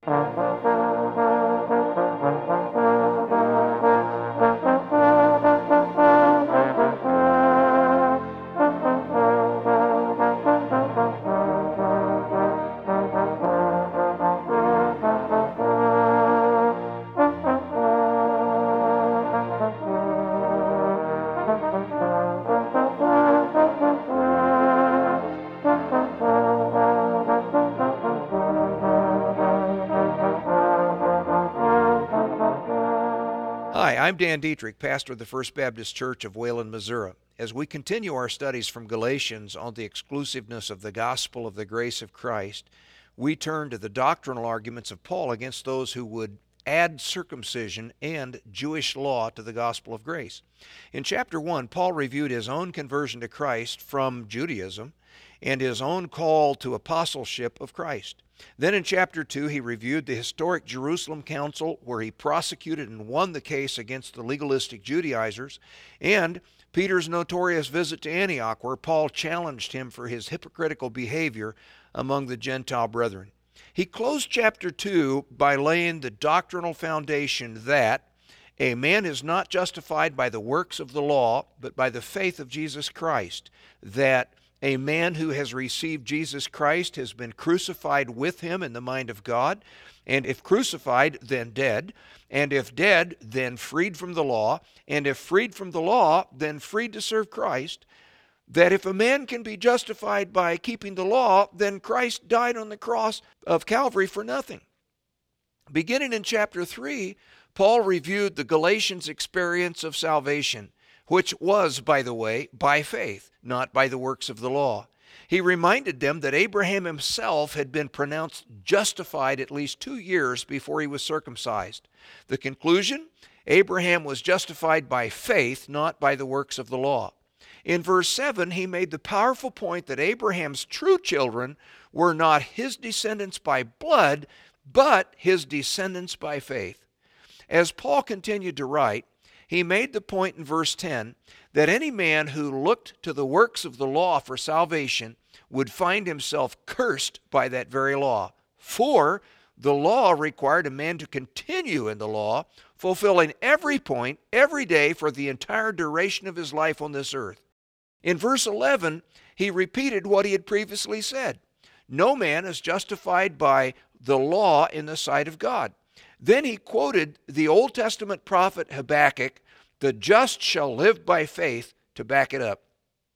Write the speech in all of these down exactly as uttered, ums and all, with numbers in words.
Hi, I'm Dan Dietrich, pastor of the First Baptist Church of Wayland, Missouri. As we continue our studies from Galatians on the exclusiveness of the gospel of the grace of Christ, we turn to the doctrinal arguments of Paul against those who would add circumcision and Jewish law to the gospel of grace. In chapter one, Paul reviewed his own conversion to Christ from Judaism and his own call to apostleship of Christ. Then in chapter two, he reviewed the historic Jerusalem Council, where he prosecuted and won the case against the legalistic Judaizers, and Peter's notorious visit to Antioch, where Paul challenged him for his hypocritical behavior among the Gentile brethren. He closed chapter two by laying the doctrinal foundation that a man is not justified by the works of the law, but by the faith of Jesus Christ, that a man who has received Jesus Christ has been crucified with him in the mind of God, and if crucified, then dead, and if dead, then freed from the law, and if freed from the law, then freed to serve Christ, that if a man can be justified by keeping the law, then Christ died on the cross of Calvary for nothing. Beginning in chapter three, Paul reviewed the Galatians' experience of salvation, which was, by the way, by faith, not by the works of the law. He reminded them that Abraham himself had been pronounced justified at least two years before he was circumcised. The conclusion? Abraham was justified by faith, not by the works of the law. In verse seven, he made the powerful point that Abraham's true children were not his descendants by blood, but his descendants by faith. As Paul continued to write, he made the point in verse ten that any man who looked to the works of the law for salvation would find himself cursed by that very law. For the law required a man to continue in the law, fulfilling every point, every day for the entire duration of his life on this earth. In verse eleven, he repeated what he had previously said. No man is justified by the law in the sight of God. Then he quoted the Old Testament prophet Habakkuk, "The just shall live by faith," to back it up.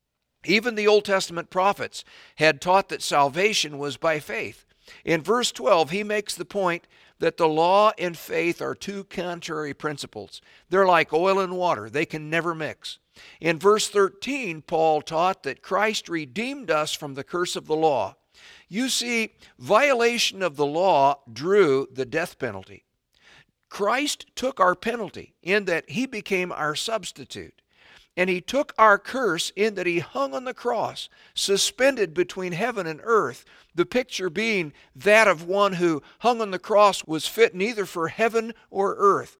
Even the Old Testament prophets had taught that salvation was by faith. In verse twelve, he makes the point that the law and faith are two contrary principles. They're like oil and water. They can never mix. In verse thirteen, Paul taught that Christ redeemed us from the curse of the law. You see, violation of the law drew the death penalty. Christ took our penalty in that he became our substitute. And he took our curse in that he hung on the cross, suspended between heaven and earth, the picture being that of one who hung on the cross was fit neither for heaven or earth.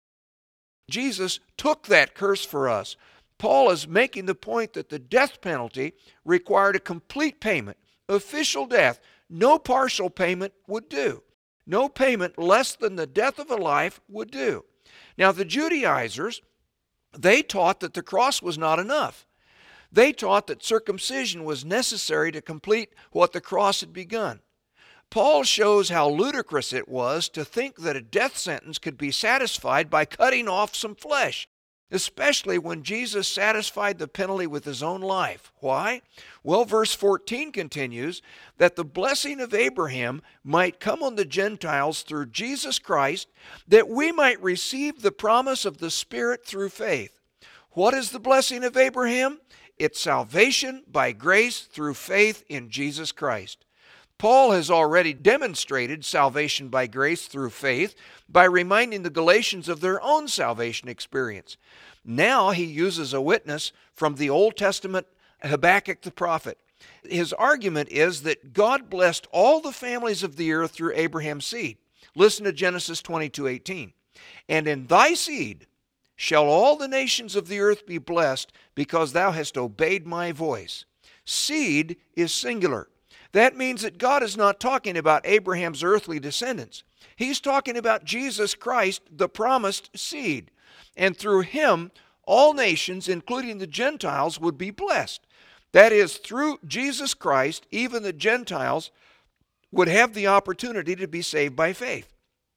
Jesus took that curse for us. Paul is making the point that the death penalty required a complete payment, official death. No partial payment would do. No payment less than the death of a life would do. Now, the Judaizers, they taught that the cross was not enough. They taught that circumcision was necessary to complete what the cross had begun. Paul shows how ludicrous it was to think that a death sentence could be satisfied by cutting off some flesh, especially when Jesus satisfied the penalty with his own life. Why? Well, verse fourteen continues that the blessing of Abraham might come on the Gentiles through Jesus Christ, that we might receive the promise of the Spirit through faith. What is the blessing of Abraham? It's salvation by grace through faith in Jesus Christ. Paul has already demonstrated salvation by grace through faith by reminding the Galatians of their own salvation experience. Now he uses a witness from the Old Testament, Habakkuk the prophet. His argument is that God blessed all the families of the earth through Abraham's seed. Listen to Genesis twenty-two eighteen. And in thy seed shall all the nations of the earth be blessed, because thou hast obeyed my voice. Seed is singular. That means that God is not talking about Abraham's earthly descendants. He's talking about Jesus Christ, the promised seed. And through him, all nations, including the Gentiles, would be blessed. That is, through Jesus Christ, even the Gentiles would have the opportunity to be saved by faith.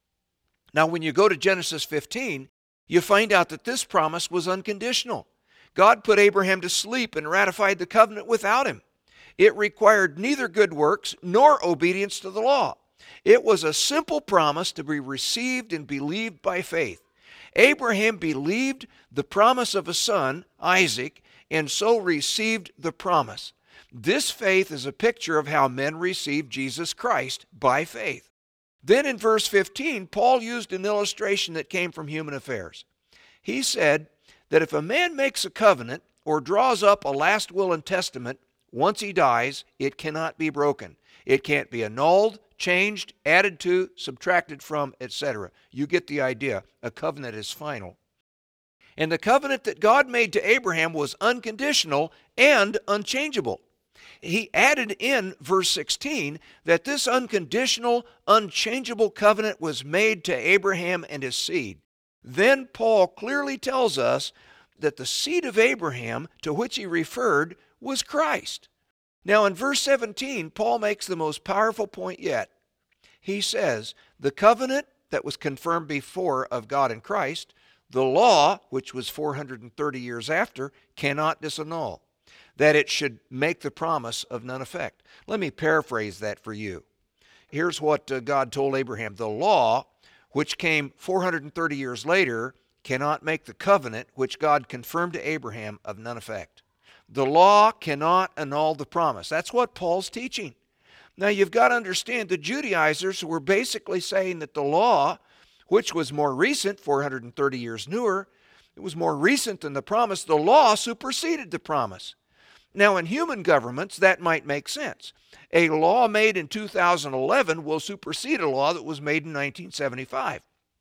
Now, when you go to Genesis fifteen, you find out that this promise was unconditional. God put Abraham to sleep and ratified the covenant without him. It required neither good works nor obedience to the law. It was a simple promise to be received and believed by faith. Abraham believed the promise of a son, Isaac, and so received the promise. This faith is a picture of how men received Jesus Christ by faith. Then in verse fifteen, Paul used an illustration that came from human affairs. He said that if a man makes a covenant or draws up a last will and testament, once he dies, it cannot be broken. It can't be annulled, changed, added to, subtracted from, et cetera. You get the idea. A covenant is final. And the covenant that God made to Abraham was unconditional and unchangeable. He added in verse sixteen that this unconditional, unchangeable covenant was made to Abraham and his seed. Then Paul clearly tells us that the seed of Abraham to which he referred was Christ. Now in verse seventeen, Paul makes the most powerful point yet. He says, the covenant that was confirmed before of God and Christ, the law, which was four hundred thirty years after, cannot disannul, that it should make the promise of none effect. Let me paraphrase that for you. Here's what uh, God told Abraham. The law, which came four hundred thirty years later, cannot make the covenant which God confirmed to Abraham of none effect. The law cannot annul the promise. That's what Paul's teaching. Now you've got to understand, the Judaizers were basically saying that the law, which was more recent, four hundred thirty years newer, it was more recent than the promise. The law superseded the promise. Now in human governments, that might make sense. A law made in two thousand eleven will supersede a law that was made in nineteen seventy-five.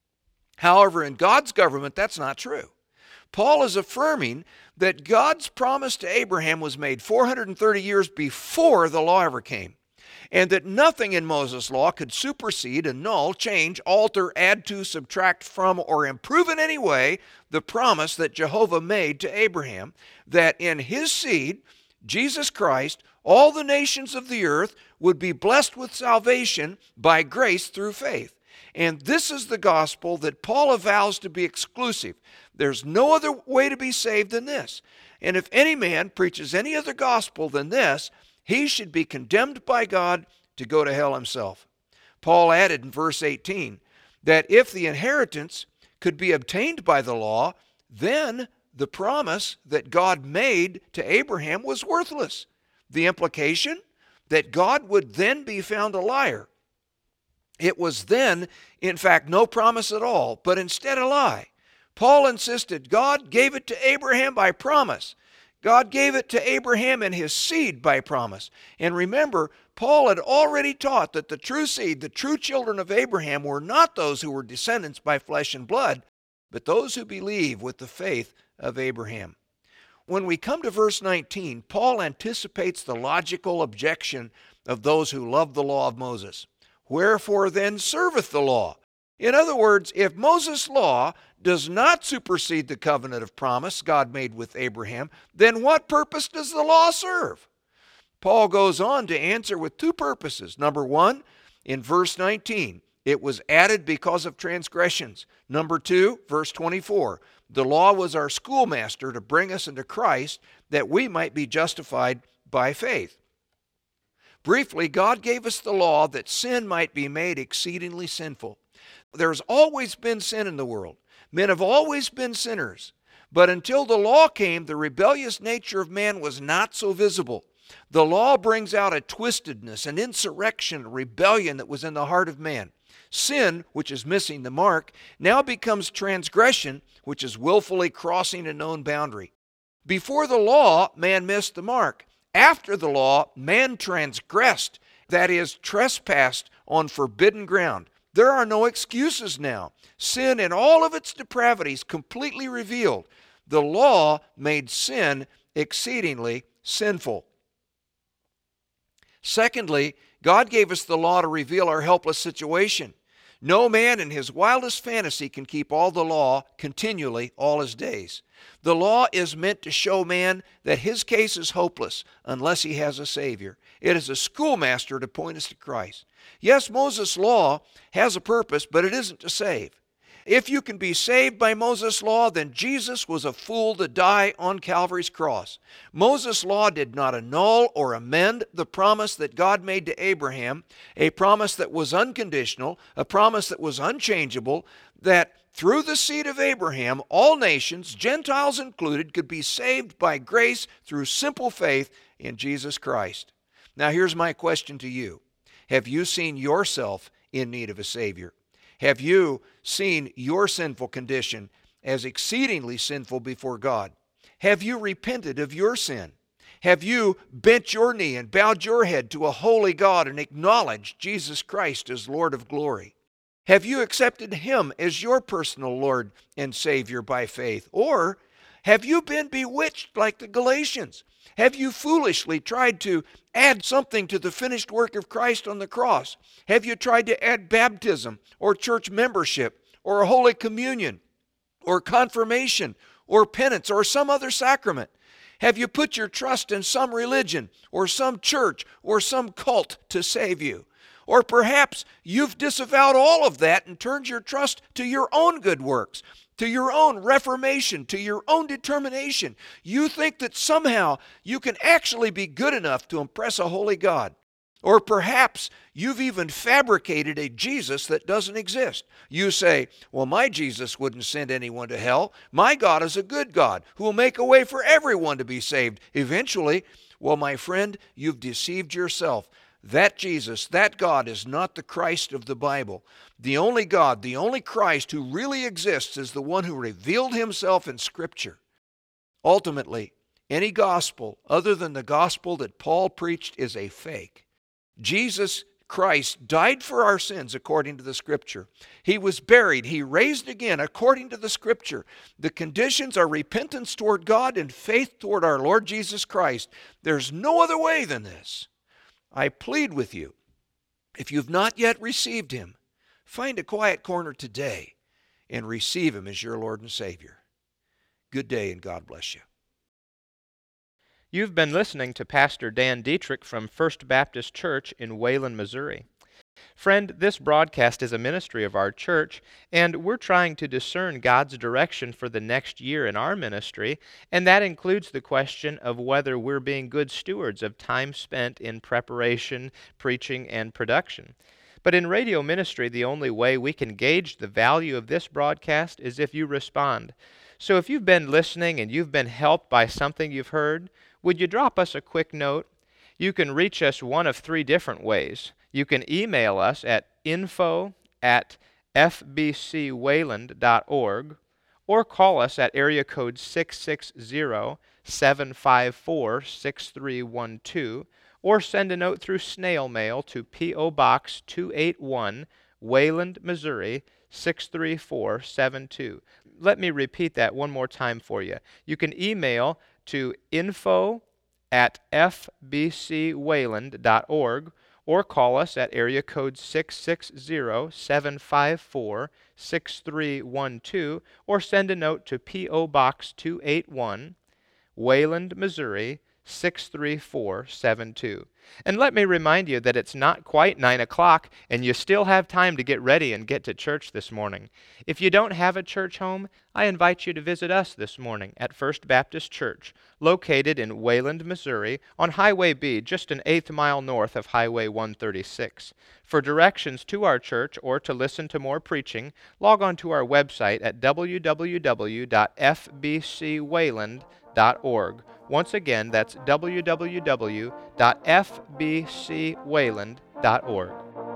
However, in God's government, that's not true. Paul is affirming that God's promise to Abraham was made four hundred thirty years before the law ever came, and that nothing in Moses' law could supersede, annul, change, alter, add to, subtract from, or improve in any way the promise that Jehovah made to Abraham, that in his seed, Jesus Christ, all the nations of the earth would be blessed with salvation by grace through faith. And this is the gospel that Paul avows to be exclusive. There's no other way to be saved than this. And if any man preaches any other gospel than this, he should be condemned by God to go to hell himself. Paul added in verse eighteen that if the inheritance could be obtained by the law, then the promise that God made to Abraham was worthless. The implication? That God would then be found a liar. It was then, in fact, no promise at all, but instead a lie. Paul insisted God gave it to Abraham by promise. God gave it to Abraham and his seed by promise. And remember, Paul had already taught that the true seed, the true children of Abraham, were not those who were descendants by flesh and blood, but those who believe with the faith of Abraham. When we come to verse nineteen, Paul anticipates the logical objection of those who love the law of Moses. Wherefore then serveth the law? In other words, if Moses' law does not supersede the covenant of promise God made with Abraham, then what purpose does the law serve? Paul goes on to answer with two purposes. Number one, in verse nineteen, it was added because of transgressions. Number two, verse twenty-four, the law was our schoolmaster to bring us into Christ that we might be justified by faith. Briefly, God gave us the law that sin might be made exceedingly sinful. There's always been sin in the world. Men have always been sinners. But until the law came, the rebellious nature of man was not so visible. The law brings out a twistedness, an insurrection, a rebellion that was in the heart of man. Sin, which is missing the mark, now becomes transgression, which is willfully crossing a known boundary. Before the law, man missed the mark. After the law, man transgressed, that is, trespassed on forbidden ground. There are no excuses now. Sin in all of its depravities completely revealed. The law made sin exceedingly sinful. Secondly, God gave us the law to reveal our helpless situation. No man in his wildest fantasy can keep all the law continually all his days. The law is meant to show man that his case is hopeless unless he has a Savior. It is a schoolmaster to point us to Christ. Yes, Moses' law has a purpose, but it isn't to save. If you can be saved by Moses' law, then Jesus was a fool to die on Calvary's cross. Moses' law did not annul or amend the promise that God made to Abraham, a promise that was unconditional, a promise that was unchangeable, that through the seed of Abraham, all nations, Gentiles included, could be saved by grace through simple faith in Jesus Christ. Now here's my question to you. Have you seen yourself in need of a Savior? Have you seen your sinful condition as exceedingly sinful before God? Have you repented of your sin? Have you bent your knee and bowed your head to a holy God and acknowledged Jesus Christ as Lord of glory? Have you accepted Him as your personal Lord and Savior by faith? Or have you been bewitched like the Galatians? Have you foolishly tried to add something to the finished work of Christ on the cross? Have you tried to add baptism or church membership or Holy Communion or confirmation or penance or some other sacrament? Have you put your trust in some religion or some church or some cult to save you? Or perhaps you've disavowed all of that and turned your trust to your own good works, to your own reformation, to your own determination. You think that somehow you can actually be good enough to impress a holy God. Or perhaps you've even fabricated a Jesus that doesn't exist. You say, well, my Jesus wouldn't send anyone to hell. My God is a good God who will make a way for everyone to be saved eventually. Well, my friend, you've deceived yourself. That Jesus, that God is not the Christ of the Bible. The only God, the only Christ who really exists is the one who revealed Himself in Scripture. Ultimately, any gospel other than the gospel that Paul preached is a fake. Jesus Christ died for our sins according to the Scripture. He was buried. He raised again according to the Scripture. The conditions are repentance toward God and faith toward our Lord Jesus Christ. There's no other way than this. I plead with you, if you've not yet received Him, find a quiet corner today and receive Him as your Lord and Savior. Good day and God bless you. You've been listening to Pastor Dan Dietrich from First Baptist Church in Wayland, Missouri. Friend, this broadcast is a ministry of our church, and we're trying to discern God's direction for the next year in our ministry, and that includes the question of whether we're being good stewards of time spent in preparation, preaching, and production. But in radio ministry, the only way we can gauge the value of this broadcast is if you respond. So if you've been listening and you've been helped by something you've heard, would you drop us a quick note? You can reach us one of three different ways. You can email us at info at f b c wayland dot org or call us at area code six six zero, seven five four, six three one two or send a note through snail mail to P O Box two eighty-one, Wayland, Missouri six three four seven two. Let me repeat that one more time for you. You can email to info at f b c wayland dot org or call us at area code six six zero, seven five four, six three one two or send a note to P O Box two eighty-one, Wayland, Missouri six three four seven two. And let me remind you that it's not quite nine o'clock and you still have time to get ready and get to church this morning. If you don't have a church home, I invite you to visit us this morning at First Baptist Church, located in Wayland, Missouri, on Highway B, just an eighth mile north of Highway one thirty-six. For directions to our church or to listen to more preaching, log on to our website at w w w dot f b c wayland dot org. Once again, that's w w w dot f b c wayland dot org.